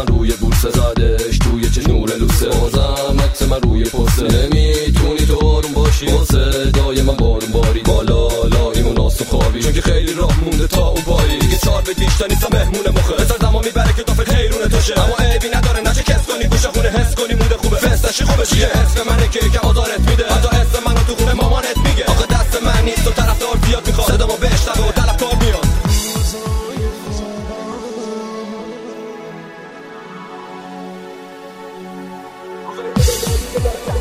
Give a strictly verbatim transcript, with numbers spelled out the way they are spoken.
من روی بورسه زدش توی چش نور لوسه بازم عکس من روی پسته نمیتونی تو آروم باشی با صدای من بارون باری بالا لایمون آسون خوابی چون که خیلی راه مونده تا اون پایی دیگه چار به دیشتا نیستم مهمون مخه بذار زمان میبره که دافت خیرونه توشه اما عیبی نداره نچه کس کنی گوشه خونه حس کنی موده خوبه فستشی خوبه چیه اسم منه که یکم آزارت میده حتی اسم منو تو خونه مامانت میگه آخه دست من نیست و طرفدار زیاد میخواد صدامو بشنوه و طلبکار میاد I'm